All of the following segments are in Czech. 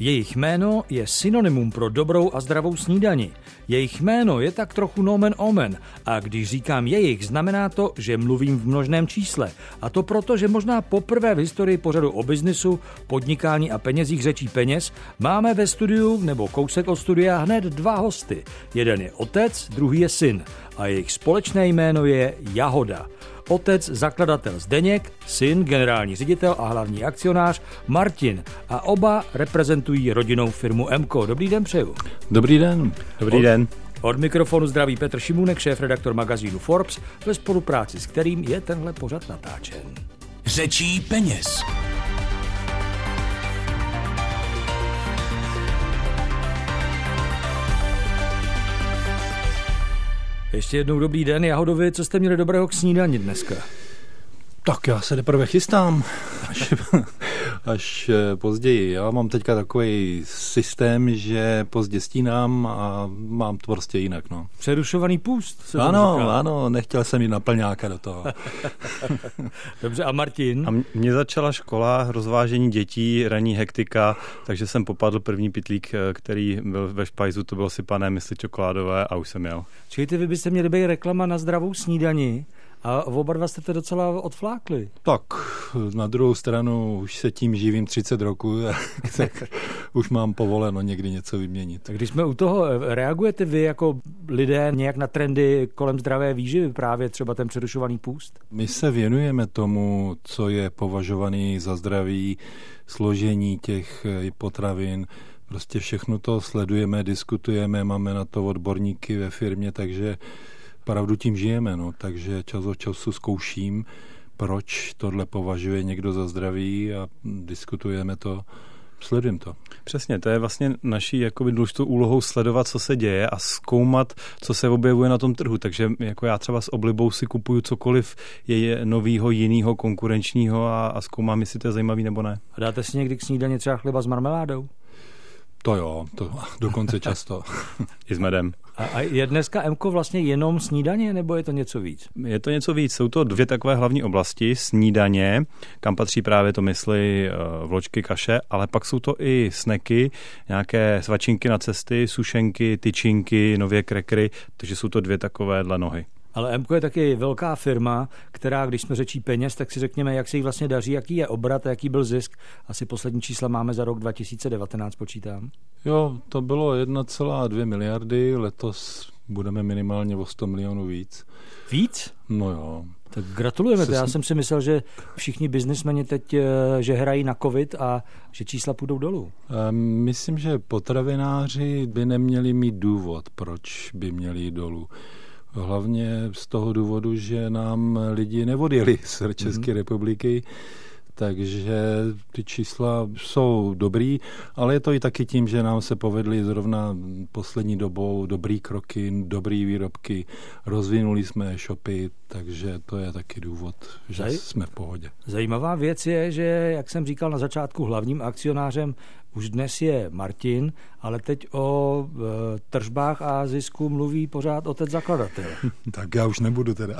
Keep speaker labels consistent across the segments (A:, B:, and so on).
A: Jejich jméno je synonymum pro dobrou a zdravou snídani. Jejich jméno je tak trochu nomen omen a když říkám jejich, znamená to, že mluvím v množném čísle. A to proto, že možná poprvé v historii pořadu o biznisu, podnikání a penězích řečí peněz máme ve studiu nebo kousek od studia hned dva hosty. Jeden je otec, druhý je syn a jejich společné jméno je Jahoda. Otec, zakladatel Zdeněk, syn, generální ředitel a hlavní akcionář Martin a oba reprezentují rodinnou firmu M-ko. Dobrý den přeju.
B: Dobrý den.
C: Dobrý den.
A: Od mikrofonu zdraví Petr Šimůnek, šéfredaktor magazínu Forbes, ve spolupráci s kterým je tenhle pořad natáčen.
D: Řečí peněz.
A: Ještě jednou dobrý den, Jahodovi, co jste měli dobrého k snídani dneska?
B: Tak já se teprve chystám, až později. Já mám teďka takový systém, že pozdě stínám a mám to prostě jinak. No.
A: Přerušovaný půst?
B: Ano, nechtěl jsem jít na plňáka do toho.
A: Dobře, a Martin?
C: A mě začala škola, rozvážení dětí, ranní hektika, takže jsem popadl první pytlík, který byl ve špajzu, to bylo sypané mysli čokoládové a už jsem jel.
A: Čili vy byste měli být reklama na zdravou snídani. A oba dva jste to docela odflákli.
B: Tak, na druhou stranu už se tím živím 30 roku, tak už mám povoleno někdy něco vyměnit.
A: Tak když jsme u toho, reagujete vy jako lidé nějak na trendy kolem zdravé výživy, právě třeba ten přerušovaný půst?
B: My se věnujeme tomu, co je považovaný za zdravý, složení těch potravin, prostě všechno to sledujeme, diskutujeme, máme na to odborníky ve firmě, takže pravdu tím žijeme, no, takže čas od času zkouším, proč tohle považuje někdo za zdravý a diskutujeme to, sledujeme to.
C: Přesně, to je vlastně naší jakoby důležitou úlohou sledovat, co se děje a zkoumat, co se objevuje na tom trhu. Takže jako já třeba s oblibou si kupuju cokoliv je novýho, jinýho, konkurenčního a zkoumám, jestli to je zajímavý nebo ne.
A: A dáte si někdy k snídani třeba chleba s marmeládou?
B: To jo, to dokonce často.
C: I s medem.
A: A je dneska M-ko vlastně jenom snídaně, nebo je to něco víc?
C: Je to něco víc. Jsou to dvě takové hlavní oblasti. Snídaně, kam patří právě to mysli vločky, kaše, ale pak jsou to i snacky, nějaké svačinky na cesty, sušenky, tyčinky, nově krekry, takže jsou to dvě takovéhle nohy.
A: Ale M-ko je taky velká firma, která, když jsme řečí peněz, tak si řekněme, jak se jí vlastně daří, jaký je obrat a jaký byl zisk. Asi poslední čísla máme za rok 2019, počítám.
B: Jo, to bylo 1,2 miliardy, letos budeme minimálně o 100 milionů víc.
A: Víc?
B: No jo.
A: Tak gratulujeme. Já jsem si myslel, že všichni biznismeni teď že hrají na covid a že čísla půjdou dolů.
B: Myslím, že potravináři by neměli mít důvod, proč by měli jít dolů. Hlavně z toho důvodu, že nám lidi neodjeli z České republiky, takže ty čísla jsou dobrý, ale je to i taky tím, že nám se povedly zrovna poslední dobou dobrý kroky, dobrý výrobky, rozvinuli jsme e-shopy, takže to je taky důvod, že jsme v pohodě.
A: Zajímavá věc je, že, jak jsem říkal na začátku, hlavním akcionářem už dnes je Martin, ale teď o tržbách a zisku mluví pořád otec zakladatel.
B: Tak já už nebudu teda.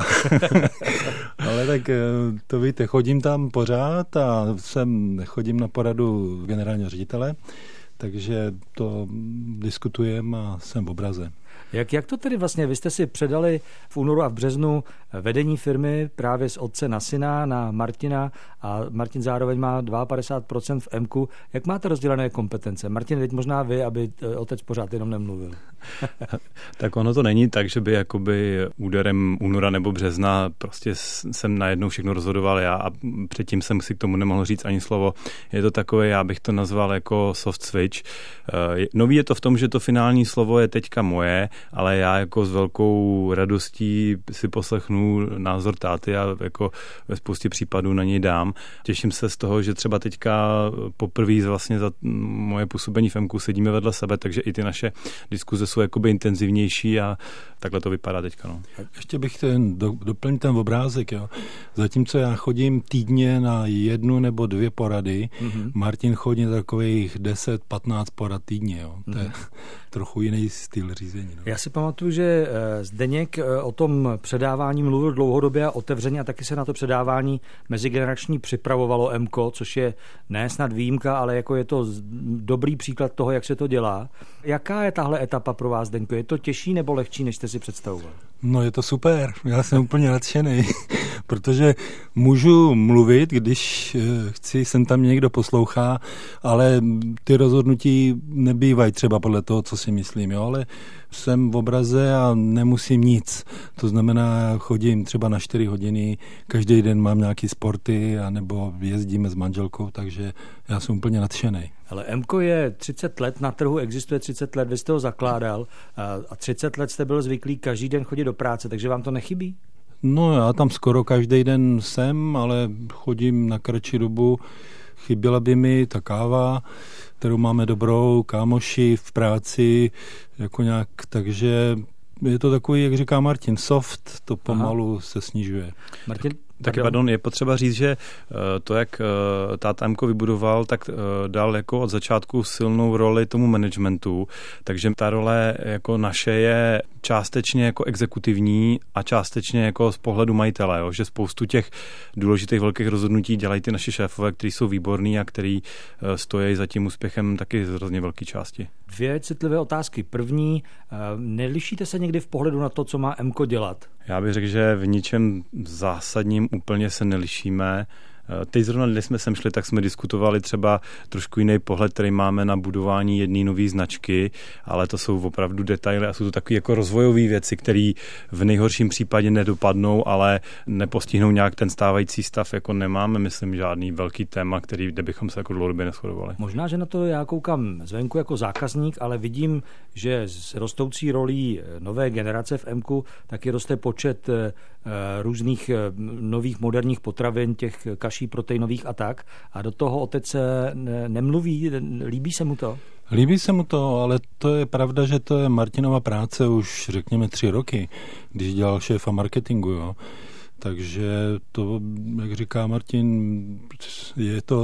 B: Ale tak to víte, chodím tam pořád a chodím na poradu generálního ředitele, takže to diskutujeme a jsem v obraze.
A: Jak to tedy vlastně? Vy jste si předali v únoru a v březnu vedení firmy právě z otce na syna, na Martina a Martin zároveň má 52% v M-ku. Jak máte rozdělené kompetence? Martin, teď možná vy, aby otec pořád jenom nemluvil.
C: Tak ono to není tak, že by jakoby úderem února nebo března prostě jsem najednou všechno rozhodoval já a předtím jsem si k tomu nemohl říct ani slovo. Je to takové, já bych to nazval jako soft switch. Nový je to v tom, že to finální slovo je teďka moje, ale já jako s velkou radostí si poslechnu názor táty a jako ve spoustě případů na něj dám. Těším se z toho, že třeba teďka poprvé vlastně za moje působení v M-ku sedíme vedle sebe, takže i ty naše diskuze jsou jakoby intenzivnější a takhle to vypadá teďka. No.
B: Ještě bych doplnil ten obrázek. Jo. Zatímco já chodím týdně na 1 nebo 2 porady, Martin chodí na takových 10-15 porad týdně. Jo. To je trochu jiný styl řízení. No.
A: Já si pamatuju, že Zdeněk o tom předávání mluvil dlouhodobě a otevřeně a taky se na to předávání mezigenerační připravovalo MKO, což je ne snad výjimka, ale jako je to dobrý příklad toho, jak se to dělá. Jaká je tahle etapa pro vás, Zdeňko? Je to těžší nebo lehčí, než jste si představoval?
B: No je to super, já jsem úplně nadšený, protože můžu mluvit, když chci, sem tam někdo poslouchá, ale ty rozhodnutí nebývají třeba podle toho, co si myslím, jo? Ale jsem v obraze a nemusím nic. To znamená, chodím třeba na 4 hodiny, každý den mám nějaký sporty, anebo jezdíme s manželkou, takže já jsem úplně nadšený.
A: Ale MKO je 30 let, na trhu existuje 30 let, vy jste ho zakládal a 30 let jste byl zvyklý každý den chodit do práce, takže vám to nechybí?
B: No já tam skoro každý den jsem, ale chodím na kratší dobu. Chyběla by mi ta káva, kterou máme dobrou, kámoši v práci, jako nějak, takže je to takový, jak říká Martin, soft, to pomalu se snižuje.
A: Martin?
C: Taky, pardon, je potřeba říct, že to, jak táta MKO vybudoval, tak dal jako od začátku silnou roli tomu managementu, takže ta role jako naše je částečně jako exekutivní a částečně jako z pohledu majitele, jo? Že spoustu těch důležitých velkých rozhodnutí dělají ty naši šéfové, kteří jsou výborní a kteří stojí za tím úspěchem taky z hrozně velké části. 2
A: citlivé otázky. První, nelišíte se někdy v pohledu na to, co má MKO dělat?
C: Já bych řekl, že v ničem zásadním úplně se nelišíme. Teď zrovna, když jsme sem šli, tak jsme diskutovali třeba trošku jiný pohled, který máme na budování jedné nové značky, ale to jsou opravdu detaily a jsou to takové jako rozvojové věci, které v nejhorším případě nedopadnou, ale nepostihnou nějak ten stávající stav, jako nemáme, myslím, žádný velký téma, kde bychom se jako dlouhodobě neshodovali.
A: Možná, že na to já koukám zvenku jako zákazník, ale vidím, že s rostoucí rolí nové generace v MKU taky roste počet různých nových moderních potravin, těch kaší proteinových a tak. A do toho otec nemluví, líbí se mu to?
B: Líbí se mu to, ale to je pravda, že to je Martinova práce už řekněme 3 roky, když dělal šéfa marketingu, jo. Takže to, jak říká Martin, je to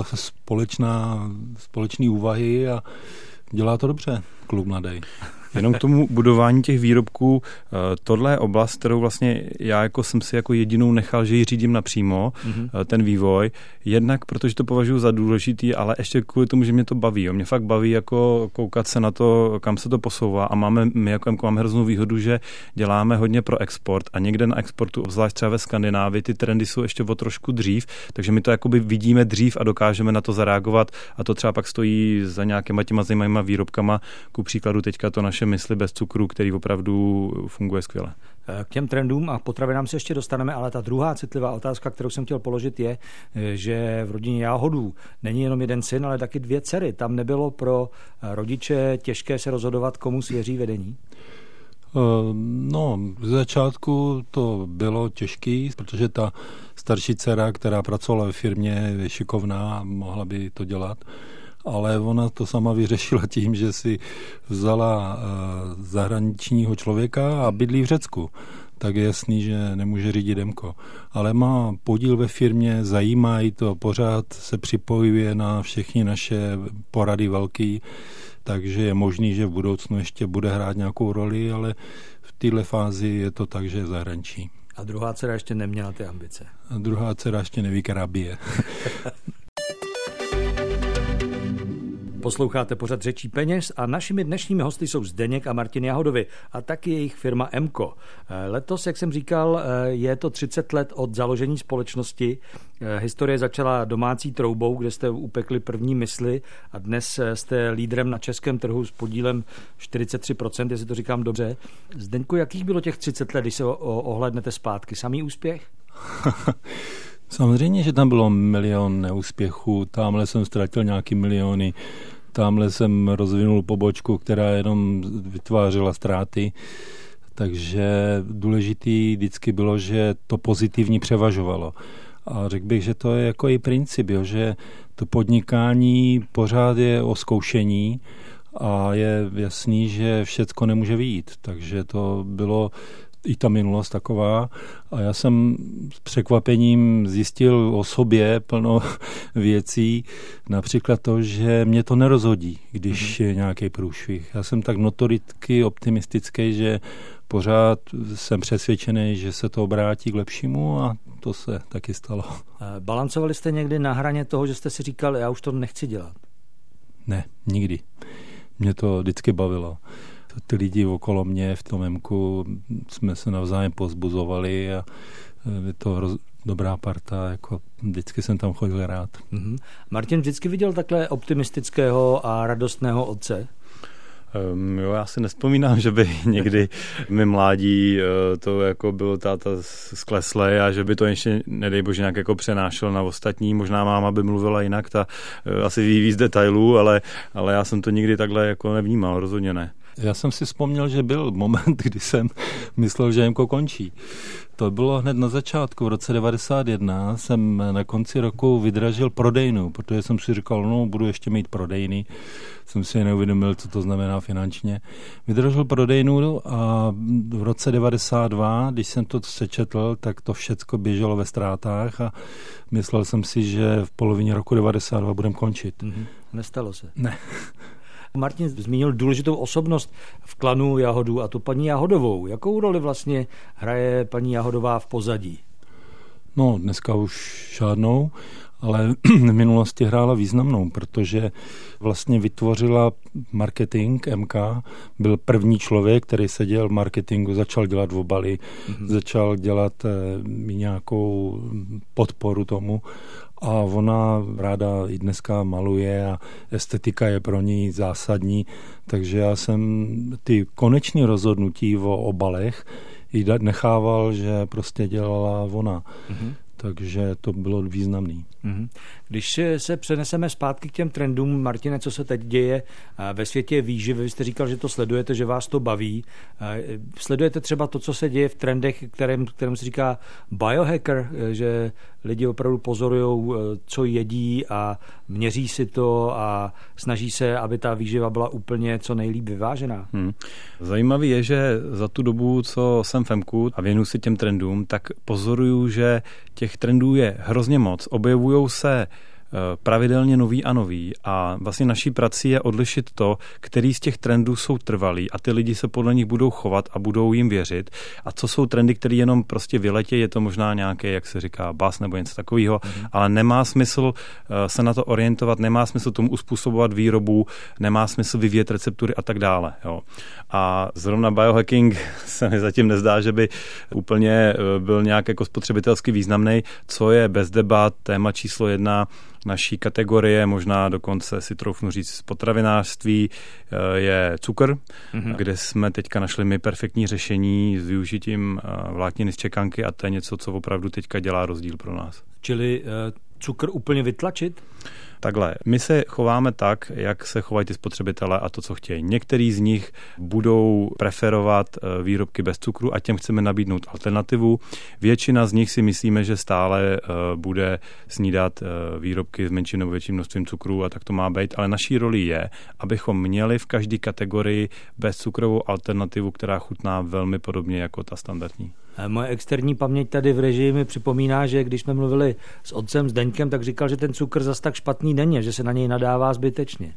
B: společný úvahy a dělá to dobře, klub mladý.
C: Jenom k tomu budování těch výrobků, tohle je oblast, kterou vlastně já jako jsem si jako jedinou nechal, že ji řídím napřímo, ten vývoj. Jednak, protože to považuji za důležitý, ale ještě kvůli tomu, že mě to baví. Jo. Mě fakt baví jako koukat se na to, kam se to posouvá a my jako MKO máme hroznou výhodu, že děláme hodně pro export a někde na exportu, obzvlášť třeba ve Skandinávii, ty trendy jsou ještě o trošku dřív, takže my to jakoby vidíme dřív a dokážeme na to zareagovat a to třeba pak stojí za nějakýma těma zajímavýma výrobkama. Ku příkladu teďka to naše mysli bez cukru, který opravdu funguje skvěle.
A: K těm trendům a potravinám se ještě dostaneme, ale ta druhá citlivá otázka, kterou jsem chtěl položit, je, že v rodině Jáhodů není jenom jeden syn, ale taky 2 dcery. Tam nebylo pro rodiče těžké se rozhodovat, komu svěří vedení?
B: No, v začátku to bylo těžký, protože ta starší dcera, která pracovala ve firmě, je šikovná a mohla by to dělat. Ale ona to sama vyřešila tím, že si vzala zahraničního člověka a bydlí v Řecku. Tak je jasný, že nemůže řídit MKO. Ale má podíl ve firmě, zajímá jí to, pořád se připojuje na všechny naše porady velký, takže je možný, že v budoucnu ještě bude hrát nějakou roli, ale v této fázi je to tak, že je v zahraničí.
A: A druhá dcera ještě neměla ty ambice.
B: A druhá dcera ještě neví, která bije.
A: Posloucháte pořad Řečí peněz a našimi dnešními hosty jsou Zdeněk a Martin Jahodovi a taky jejich firma MKO. Letos, jak jsem říkal, je to 30 let od založení společnosti. Historie začala domácí troubou, kde jste upekli první mysli a dnes jste lídrem na českém trhu s podílem 43%, jestli to říkám dobře. Zdeňku, jakých bylo těch 30 let, když se ohlédnete zpátky? Samý úspěch?
B: Samozřejmě, že tam bylo 1 milion neúspěchů, tamhle jsem ztratil nějaký miliony, tamhle jsem rozvinul pobočku, která jenom vytvářela ztráty, takže důležitý vždycky bylo, že to pozitivní převažovalo. A řekl bych, že to je jako i princip, jo, že to podnikání pořád je o zkoušení a je jasný, že všecko nemůže vyjít, takže to bylo i ta minulost taková. A já jsem s překvapením zjistil o sobě plno věcí, například to, že mě to nerozhodí, když je nějaký průšvih. Já jsem tak notoricky optimistický, že pořád jsem přesvědčený, že se to obrátí k lepšímu a to se taky stalo.
A: Balancovali jste někdy na hraně toho, že jste si říkal, já už to nechci dělat?
B: Ne, nikdy. Mě to vždycky bavilo. Ty lidi okolo mě v tom MKu jsme se navzájem povzbuzovali a je to dobrá parta, jako vždycky jsem tam chodil rád.
A: Martin vždycky viděl takhle optimistického a radostného otce?
C: Jo, já si nevzpomínám, že by někdy mi mládí to jako byl táta skleslej a že by to ještě, nedej bože, nějak jako přenášel na ostatní. Možná máma by mluvila jinak, ta asi ví víc detailů, ale já jsem to nikdy takhle jako nevnímal, rozhodně ne.
B: Já jsem si vzpomněl, že byl moment, kdy jsem myslel, že MKO končí. To bylo hned na začátku, v roce 1991 jsem na konci roku vydražil prodejnu, protože jsem si říkal, no budu ještě mít prodejny. Jsem si neuvědomil, co to znamená finančně. Vydražil prodejnu a v roce 1992, když jsem to sečetl, tak to všecko běželo ve ztrátách a myslel jsem si, že v polovině roku 1992 budem končit.
A: Nestalo se?
B: Ne.
A: Martin zmínil důležitou osobnost v klanu Jahodů a to paní Jahodovou. Jakou roli vlastně hraje paní Jahodová v pozadí?
B: No, dneska už žádnou, ale v minulosti hrála významnou, protože vlastně vytvořila marketing MK, byl první člověk, který seděl v marketingu, začal dělat obaly, začal dělat nějakou podporu tomu a ona ráda i dneska maluje a estetika je pro ní zásadní, takže já jsem ty koneční rozhodnutí o obalech jí nechával, že prostě dělala ona. Takže to bylo významný.
A: Když se přeneseme zpátky k těm trendům, Martine, co se teď děje ve světě výživy, vy jste říkal, že to sledujete, že vás to baví. Sledujete třeba to, co se děje v trendech, kterému se říká biohacker, že lidi opravdu pozorujou, co jedí a měří si to a snaží se, aby ta výživa byla úplně co nejlíp vyvážená.
C: Zajímavý je, že za tu dobu, co jsem v MKu a věnuju si těm trendům, tak pozoruju, že těch trendů je hrozně moc. Objevujou se pravidelně nový a nový a vlastně naší prací je odlišit to, který z těch trendů jsou trvalý a ty lidi se podle nich budou chovat a budou jim věřit a co jsou trendy, které jenom prostě vyletějí, je to možná nějaké, jak se říká, bas nebo něco takového, ale nemá smysl se na to orientovat, nemá smysl tomu uspůsobovat výrobu, nemá smysl vyvíjet receptury a tak dále. Jo. A zrovna biohacking se mi zatím nezdá, že by úplně byl nějak jako spotřebitelsky významný, co je bez debat téma číslo 1 naší kategorie, možná dokonce si troufnu říct potravinářství, je cukr, kde jsme teďka našli my perfektní řešení s využitím vlákniny z čekanky a to je něco, co opravdu teďka dělá rozdíl pro nás.
A: Čili cukr úplně vytlačit?
C: Takhle, my se chováme tak, jak se chovají ty spotřebitelé a to, co chtějí. Některý z nich budou preferovat výrobky bez cukru a těm chceme nabídnout alternativu. Většina z nich si myslíme, že stále bude snídat výrobky s menším nebo větším množstvím cukru a tak to má být, ale naší roli je, abychom měli v každé kategorii bezcukrovou alternativu, která chutná velmi podobně jako ta standardní.
A: Moje externí paměť tady v režii mi připomíná, že když jsme mluvili s otcem Zdeňkem, tak říkal, že ten cukr zas tak špatný není, že se na něj nadává zbytečně.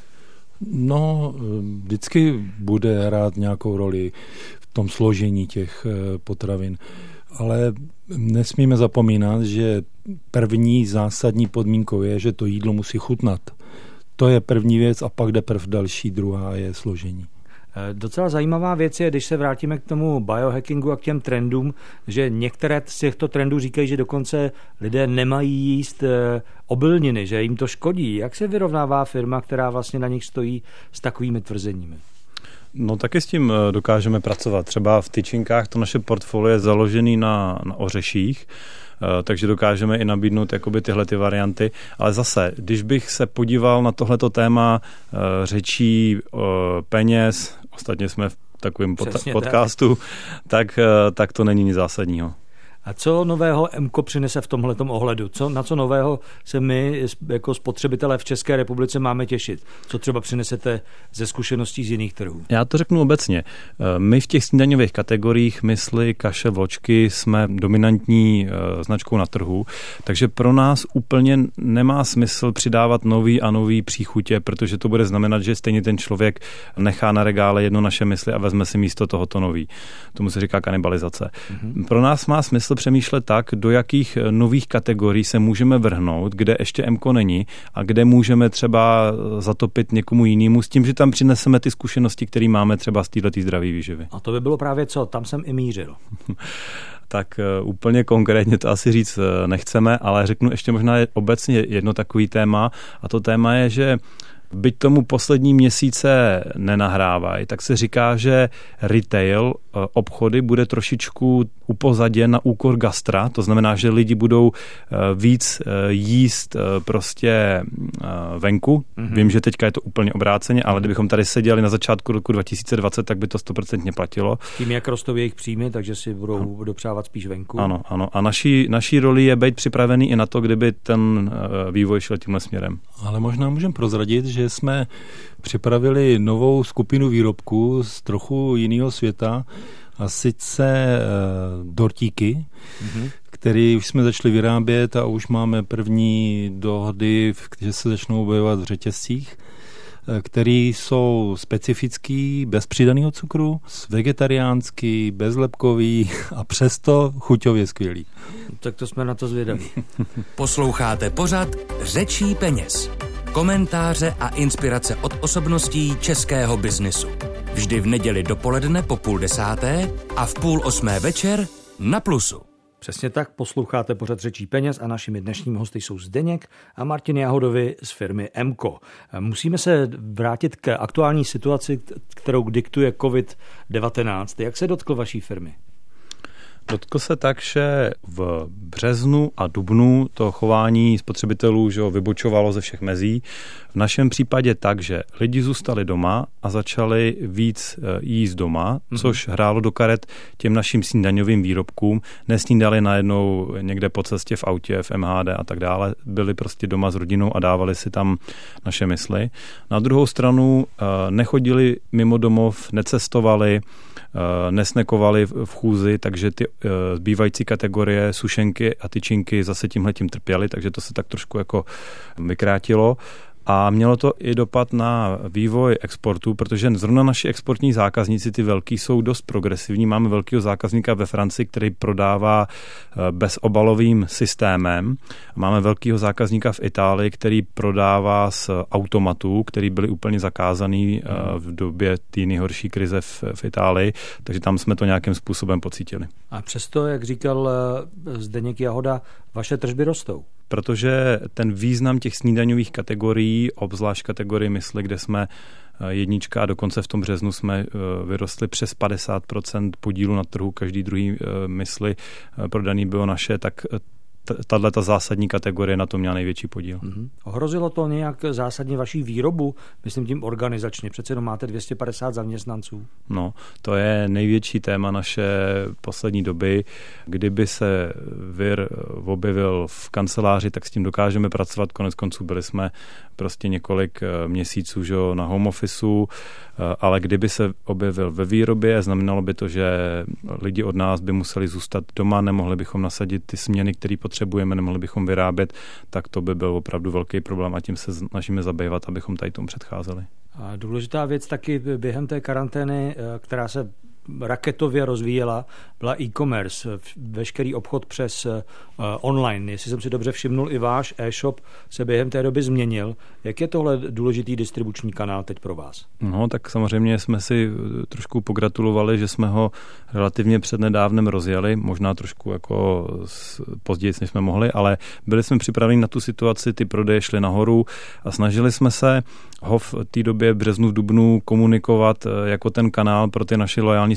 B: No, vždycky bude hrát nějakou roli v tom složení těch potravin, ale nesmíme zapomínat, že první zásadní podmínkou je, že to jídlo musí chutnat. To je první věc a pak jde další, druhá je složení.
A: Docela zajímavá věc je, když se vrátíme k tomu biohackingu a k těm trendům, že některé z těchto trendů říkají, že dokonce lidé nemají jíst obilniny, že jim to škodí. Jak se vyrovnává firma, která vlastně na nich stojí s takovými tvrzeními?
C: No taky s tím dokážeme pracovat. Třeba v tyčinkách to naše portfolio je založené na ořeších, takže dokážeme i nabídnout jakoby tyhle ty varianty. Ale zase, když bych se podíval na tohleto téma řečí peněz, ostatně jsme v takovém podcastu, tak to není nic zásadního.
A: A co nového MKO přinese v tomhletom ohledu? Na co nového se my jako spotřebitelé v České republice máme těšit? Co třeba přinesete ze zkušeností z jiných trhů?
C: Já to řeknu obecně. My v těch snídaňových kategoriích mysli, kaše, vločky jsme dominantní značkou na trhu, takže pro nás úplně nemá smysl přidávat nový a nový příchutě, protože to bude znamenat, že stejně ten člověk nechá na regále jedno naše mysli a vezme si místo tohoto nový. Tomu se říká kanibalizace. Pro nás má smysl přemýšlet tak, do jakých nových kategorií se můžeme vrhnout, kde ještě MKO není a kde můžeme třeba zatopit někomu jinému s tím, že tam přineseme ty zkušenosti, které máme třeba z této zdraví výživy.
A: A to by bylo právě co? Tam jsem i mířil.
C: Tak úplně konkrétně to asi říct nechceme, ale řeknu ještě možná obecně jedno takový téma a to téma je, že byť tomu poslední měsíce nenahrávají, tak se říká, že retail obchody bude trošičku upozaděn na úkor gastra, to znamená, že lidi budou víc jíst prostě venku. Vím, že teďka je to úplně obráceně, ale kdybychom tady seděli na začátku roku 2020, tak by to 100% platilo.
A: Tím, jak rostou jejich příjmy, takže si budou dopřávat spíš venku.
C: Ano. A naší roli je být připravený i na to, kdyby ten vývoj šel tímhle směrem.
B: Ale možná můžeme prozradit, že jsme připravili novou skupinu výrobků z trochu jiného světa, a sice dortíky, které už jsme začali vyrábět a už máme první dohody, že se začnou objevovat v řetězcích, které jsou specifický, bez přidaného cukru, vegetariánský, bezlepkový a přesto chuťově skvělý.
A: Tak to jsme na to zvědaví.
D: Posloucháte pořad Řečí peněz. Komentáře a inspirace od osobností českého biznesu. Vždy v neděli dopoledne po 7:30 a v 7:30 večer na Plusu.
A: Přesně tak, posloucháte pořad Řečí peněz a našimi dnešními hosty jsou Zdeněk a Martin Jahodovi z firmy MKO. Musíme se vrátit k aktuální situaci, kterou diktuje COVID-19. Jak se dotkl vaší firmy?
C: Dotkl se tak, že v březnu a dubnu to chování spotřebitelů vybočovalo ze všech mezí. V našem případě tak, že lidi zůstali doma a začali víc jíst doma, což hrálo do karet těm našim snídaňovým výrobkům. Nesnídali najednou někde po cestě v autě, v MHD a tak dále. Byli prostě doma s rodinou a dávali si tam naše mysli. Na druhou stranu nechodili mimo domov, necestovali, nesnekovali v chůzi, takže ty zbývající kategorie sušenky a tyčinky zase tímhletím trpěly, takže to se tak trošku jako vykrátilo. A mělo to i dopad na vývoj exportu, protože zrovna naši exportní zákazníci, ty velký, jsou dost progresivní. Máme velkého zákazníka ve Francii, který prodává bezobalovým systémem. Máme velkého zákazníka v Itálii, který prodává z automatů, který byly úplně zakázaný v době té nejhorší krize v Itálii, takže tam jsme to nějakým způsobem pocítili.
A: A přesto, jak říkal Zdeněk Jahoda, vaše tržby rostou.
C: Protože ten význam těch snídaňových kategorií, obzvlášť kategorii mysli, kde jsme jednička a dokonce v tom březnu jsme vyrostli přes 50% podílu na trhu, každý druhý mysli prodaný bylo naše, tak tato zásadní kategorie na to měla největší podíl.
A: Ohrozilo to nějak zásadně vaší výrobu? Myslím tím organizačně. Přece jenom máte 250 zaměstnanců.
C: No, to je největší téma naše poslední doby. Kdyby se vir objevil v kanceláři, tak s tím dokážeme pracovat. Konec konců byli jsme prostě několik měsíců na home officeu, ale kdyby se objevil ve výrobě, znamenalo by to, že lidi od nás by museli zůstat doma, nemohli bychom nasadit ty směny, které potřebujeme, nemohli bychom vyrábět, tak to by byl opravdu velký problém a tím se snažíme zabývat, abychom tady tomu předcházeli. A
A: důležitá věc taky během té karantény, která se raketově rozvíjela, byla e-commerce, veškerý obchod přes online. Jestli jsem si dobře všimnul, i váš e-shop se během té doby změnil. Jak je tohle důležitý distribuční kanál teď pro vás?
C: No, tak samozřejmě jsme si trošku pogratulovali, že jsme ho relativně přednedávnem rozjeli, možná trošku jako později, než jsme mohli, ale byli jsme připraveni na tu situaci, ty prodeje šly nahoru a snažili jsme se ho v té době v březnu, v dubnu komunikovat jako ten kanál pro ty naše loajální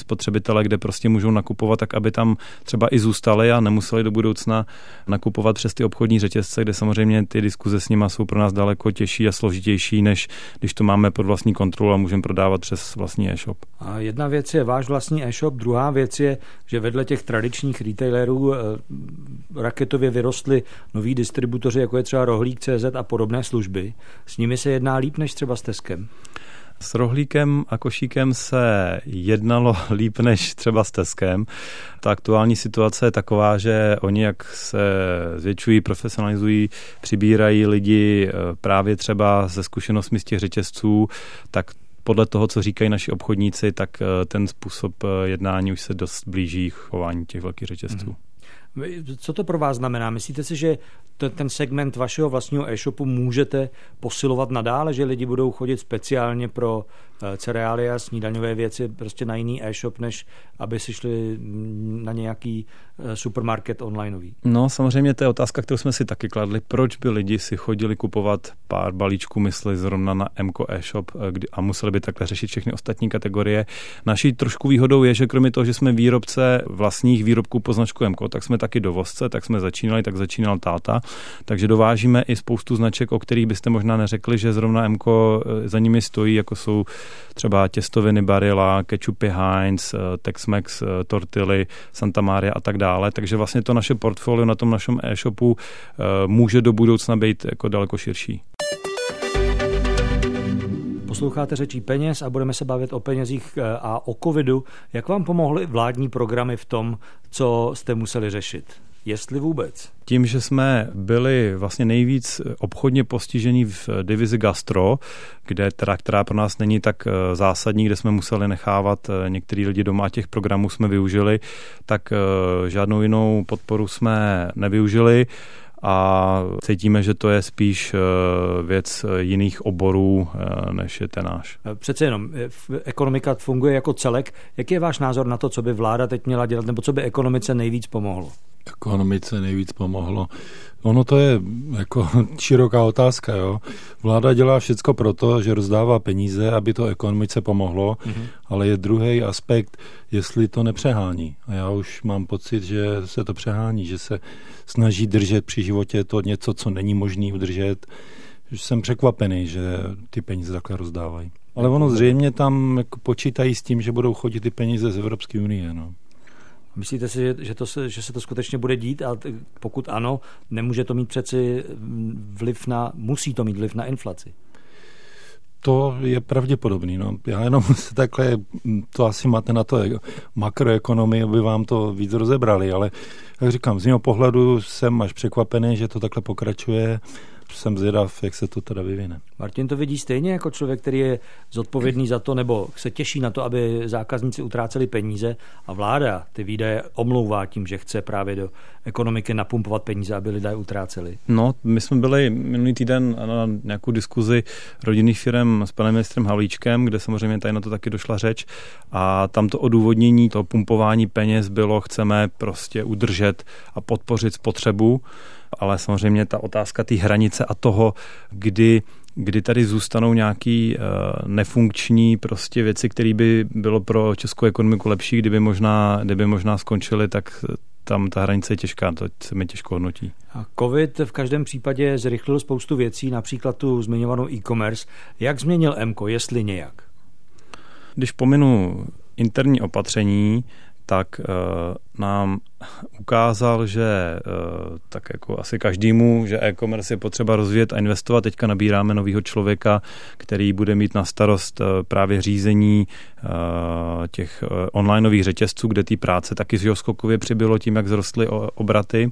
C: spotřebitele, kde prostě můžou nakupovat tak, aby tam třeba i zůstali a nemuseli do budoucna nakupovat přes ty obchodní řetězce, kde samozřejmě ty diskuze s nima jsou pro nás daleko těžší a složitější, než když to máme pod vlastní kontrolu a můžeme prodávat přes vlastní e-shop. A
A: jedna věc je váš vlastní e-shop, druhá věc je, že vedle těch tradičních retailerů raketově vyrostly noví distributoři, jako je třeba Rohlík.cz a podobné služby. S nimi se jedná líp než třeba s Teskem?
C: S Rohlíkem a Košíkem se jednalo líp než třeba s Teskem. Ta aktuální situace je taková, že oni, jak se zvětšují, profesionalizují, přibírají lidi právě třeba ze zkušenostmi z těch řetězců, tak podle toho, co říkají naši obchodníci, tak ten způsob jednání už se dost blíží chování těch velkých řetězců.
A: Co to pro vás znamená? Myslíte si, že ten segment vašeho vlastního e-shopu můžete posilovat nadále, že lidi budou chodit speciálně pro cereálie a snídaňové věci prostě na jiný e-shop, než aby si šli na nějaký supermarket onlineový?
C: No samozřejmě to je otázka, kterou jsme si taky kladli. Proč by lidi si chodili kupovat pár balíčků mysli zrovna na Mko e-shop a museli by takhle řešit všechny ostatní kategorie? Naší trošku výhodou je, že kromě toho, že jsme výrobce vlastních výrobků po značku Mko, tak jsme taky dovozce, tak jsme začínali, tak začínal táta. Takže dovážíme i spoustu značek, o kterých byste možná neřekli, že zrovna Mko za nimi stojí, jako jsou třeba těstoviny Barilla, kečupy Heinz, Tex-Mex, tortilly, Santa Maria a tak dále. Takže vlastně to naše portfolio na tom našem e-shopu může do budoucna být jako daleko širší.
A: Posloucháte Řečí peněz a budeme se bavit o penězích a o covidu. Jak vám pomohly vládní programy v tom, co jste museli řešit? Jestli vůbec?
C: Tím, že jsme byli vlastně nejvíc obchodně postižení v divizi gastro, která pro nás není tak zásadní, kde jsme museli nechávat některý lidi doma, těch programů jsme využili, tak žádnou jinou podporu jsme nevyužili. A cítíme, že to je spíš věc jiných oborů, než je ten náš.
A: Přece jenom, ekonomika funguje jako celek. Jaký je váš názor na to, co by vláda teď měla dělat, nebo co by ekonomice nejvíc pomohlo?
B: Ekonomice nejvíc pomohlo. Ono to je jako široká otázka, jo. Vláda dělá všecko proto, že rozdává peníze, aby to ekonomice pomohlo, ale je druhý aspekt, jestli to nepřehání. A já už mám pocit, že se to přehání, že se snaží držet při životě to něco, co není možné udržet. Jsem překvapený, že ty peníze takhle rozdávají. Ale ono zřejmě tam jako počítají s tím, že budou chodit ty peníze z Evropské unie, no.
A: Myslíte si, že se to skutečně bude dít a pokud ano, nemůže to mít přeci musí to mít vliv na inflaci?
B: To je pravděpodobný. No. Já jenom takhle, to asi máte na to makroekonomii, aby vám to víc rozebrali, ale jak říkám, z mého pohledu jsem až překvapený, že to takhle pokračuje. Jsem zvědav, jak se to teda vyvine.
A: Martin to vidí stejně jako člověk, který je zodpovědný za to, nebo se těší na to, aby zákazníci utráceli peníze a vláda ty výdaje omlouvá tím, že chce právě do ekonomiky napumpovat peníze, aby lidé utráceli.
C: No, my jsme byli minulý týden na nějakou diskuzi rodinných firem s panem ministrem Havlíčkem, kde samozřejmě tady na to taky došla řeč a tam to odůvodnění, to pumpování peněz bylo, chceme prostě udržet a podpořit spotřebu, ale samozřejmě ta otázka té hranice a toho, kdy tady zůstanou nějaký nefunkční prostě věci, které by bylo pro českou ekonomiku lepší, kdyby možná skončily, tak tam ta hranice je těžká, to se mi těžko hodnotí.
A: A COVID v každém případě zrychlil spoustu věcí, například tu zmiňovanou e-commerce. Jak změnil Mko, jestli nějak?
C: Když pominu interní opatření, tak nám ukázal, že tak jako asi každému, že e-commerce je potřeba rozvíjet a investovat. Teďka nabíráme novýho člověka, který bude mít na starost právě řízení těch onlineových řetězců, kde té práce taky z skokově přibylo tím, jak vzrostly obraty.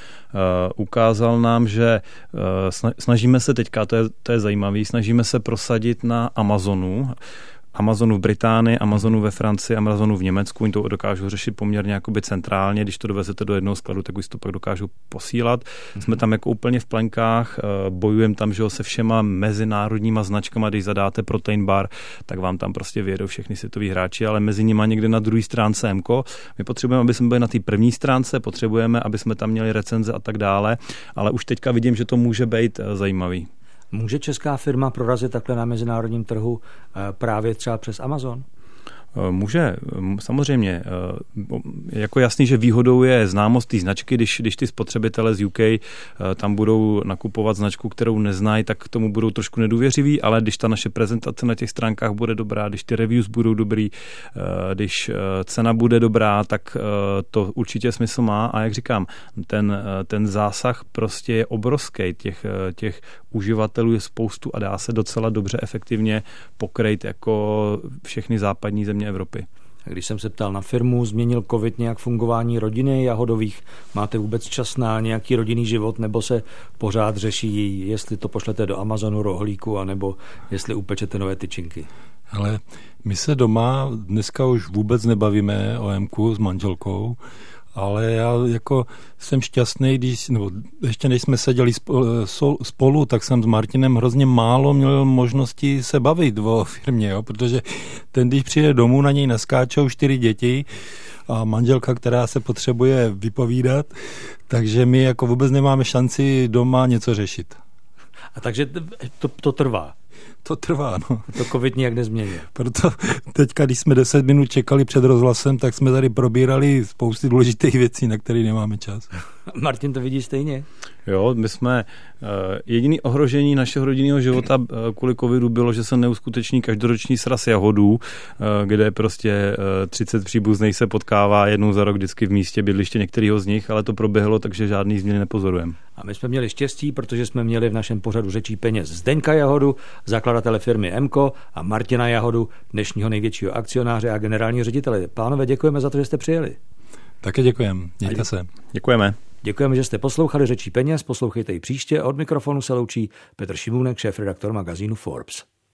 C: Ukázal nám, že snažíme se teďka, to je zajímavé, snažíme se prosadit na Amazonu v Británii, Amazonu ve Francii, Amazonu v Německu. Oni to dokážou řešit poměrně jakoby centrálně. Když to dovezete do jednoho skladu, tak už to pak dokážou posílat. Jsme tam jako úplně v plenkách, bojujeme tam, že se všema mezinárodníma značkama, když zadáte Protein Bar, tak vám tam prostě vyjedou všechny světoví hráči, ale mezi nimi někde na druhé stránce Mko. My potřebujeme, aby jsme byli na té první stránce, potřebujeme, aby jsme tam měli recenze a tak dále, ale už teďka vidím, že to může být zajímavý.
A: Může česká firma prorazit takhle na mezinárodním trhu právě třeba přes Amazon?
C: Může, samozřejmě. Jako jasný, že výhodou je známost té značky, když ty spotřebitele z UK tam budou nakupovat značku, kterou neznají, tak k tomu budou trošku nedůvěřiví, ale když ta naše prezentace na těch stránkách bude dobrá, když ty reviews budou dobrý, když cena bude dobrá, tak to určitě smysl má a jak říkám, ten zásah prostě je obrovský, těch uživatelů je spoustu a dá se docela dobře efektivně pokrýt jako všechny západní země Evropy.
A: A když jsem se ptal na firmu, změnil covid nějak fungování rodiny Jahodových? Máte vůbec čas na nějaký rodinný život, nebo se pořád řeší, jestli to pošlete do Amazonu rohlíku, anebo jestli upečete nové tyčinky?
B: Ale my se doma dneska už vůbec nebavíme o Emku s manželkou, ale já jako jsem šťastný, ještě než jsme seděli spolu, tak jsem s Martinem hrozně málo měl možnosti se bavit o firmě, jo, protože ten, když přijde domů, na něj naskáčou 4 děti a manželka, která se potřebuje vypovídat, takže my jako vůbec nemáme šanci doma něco řešit.
A: A takže to trvá.
B: To trvá, no.
A: To covid nijak nezměnil.
B: Proto teďka, když jsme 10 minut čekali před rozhlasem, tak jsme tady probírali spousty důležitých věcí, na které nemáme čas.
A: Martin to vidí stejně?
C: Jo, my jsme jediný ohrožení našeho rodinného života kvůli covidu bylo, že se neuskuteční každoroční sraz jahodů, kde prostě 30 příbuzných se potkává jednou za rok vždycky v místě bydliště některého z nich, ale to proběhlo, takže žádný změny nepozorujeme.
A: A my jsme měli štěstí, protože jsme měli v našem pořadu Řečí peněz Zdeňka Jahodu, zakladatele firmy Emko, a Martina Jahodu, dnešního největšího akcionáře a generálního ředitele. Pánové, děkujeme za to, že jste přijeli.
B: Také děkujeme. Mějte se.
C: Děkujeme.
A: Děkujeme, že jste poslouchali Řečí peněz. Poslouchejte i příště. Od mikrofonu se loučí Petr Šimůnek, šéfredaktor magazínu Forbes.